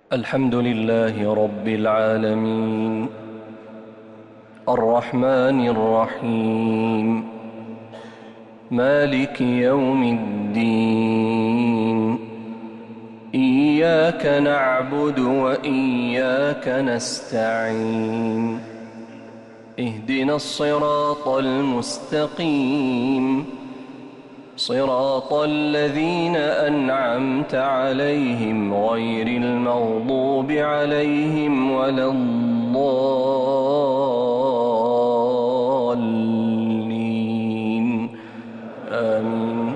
الحمد لله رب العالمين الرحمن الرحيم مالك يوم الدين إياك نعبد وإياك نستعين اهدنا الصراط المستقيم صراط الذين أنعمت عليهم غير المغضوب عليهم ولا الضالين آمين.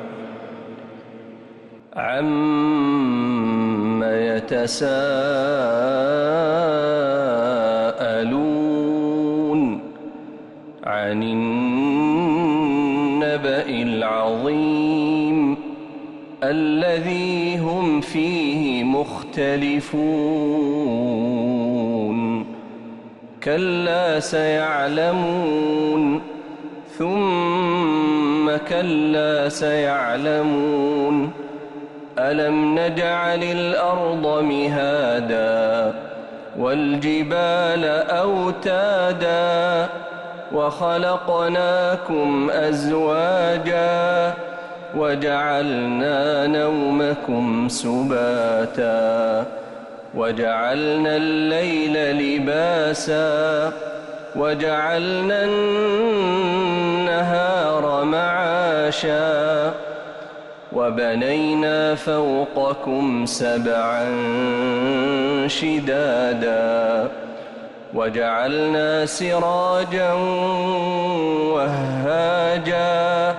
عم يتساءلون عن النبأ العظيم الذي هم فيه مختلفون كلا سيعلمون ثم كلا سيعلمون ألم نجعل الأرض مهادا والجبال أوتادا وخلقناكم أزواجا وجعلنا نومكم سباتا وجعلنا الليل لباسا وجعلنا النهار معاشا وبنينا فوقكم سبعا شدادا وجعلنا سراجا وهاجا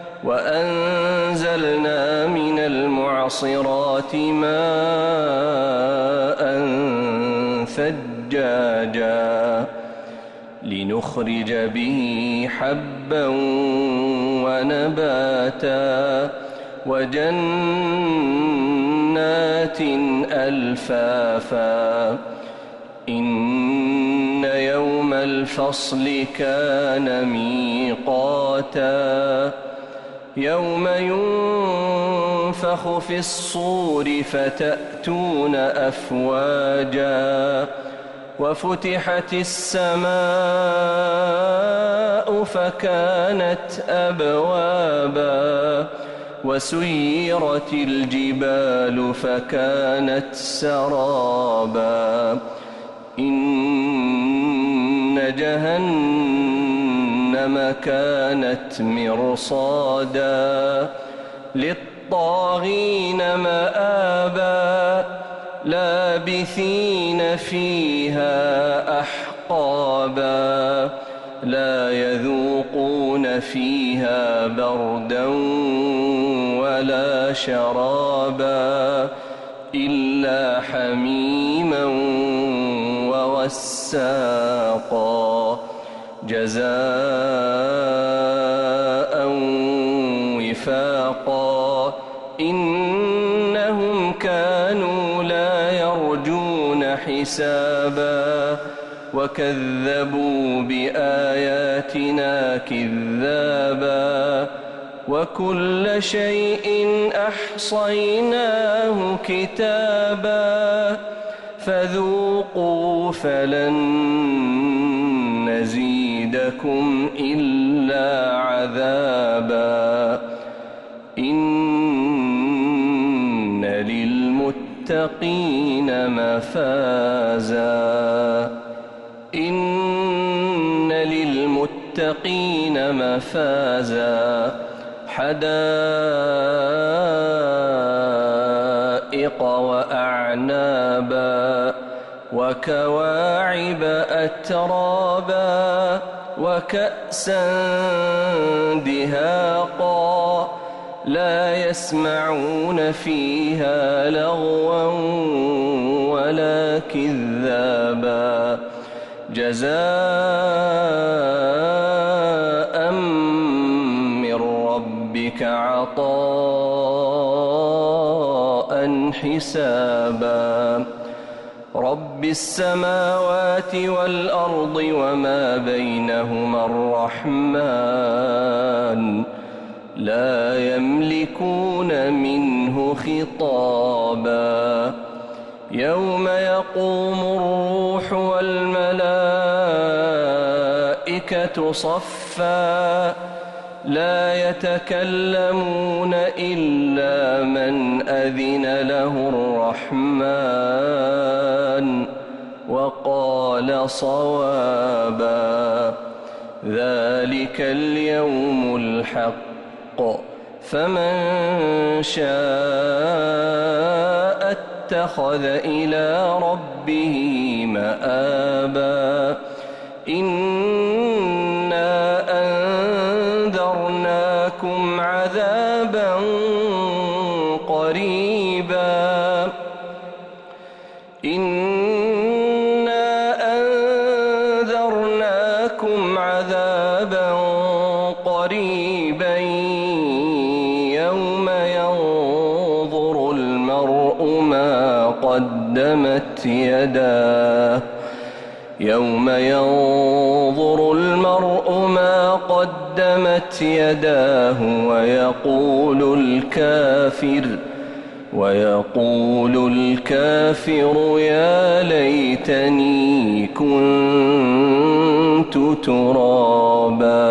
وأنزلنا من المعصرات ماء ثجاجا لنخرج به حبا ونباتا وجنات ألفافا إن يوم الفصل كان ميقاتا يوم ينفخ في الصور فتأتون أفواجا وفتحت السماء فكانت أبوابا وسيرت الجبال فكانت سرابا إن جهنم كانت مرصادا للطاغين مآبا لابثين فيها أحقابا لا يذوقون فيها بردا ولا شرابا إلا حميما وغساقا جزاء وفاقا إنهم كانوا لا يرجون حسابا وكذبوا بآياتنا كذابا وكل شيء أحصيناه كتابا فذوقوا فلن نزيدكم إلا عذابا إن للمتقين مفازا إن للمتقين مفازا حدائق وأعنابا وكواعب أترابا وكأسا دهاقا لا يسمعون فيها لغوا ولا كذابا جزاء من ربك عطاء حسابا رب السماوات والأرض وما بينهما الرحمن لا يملكون منه خطابا يوم يقوم الروح والملائكة صفا لا يتكلمون إلا من أذن له الرحمن وقال صوابا ذلك اليوم الحق فمن شاء اتخذ إلى ربه مآبا إنا أنذرناكم عذابا قريبا إنا أنذرناكم عذابا قريبا يوم ينظر المرء ما قدمت يداه يوم ينظر المرء ما قدمت يداه ويقول الكافر يا ليتني كنت ترابا.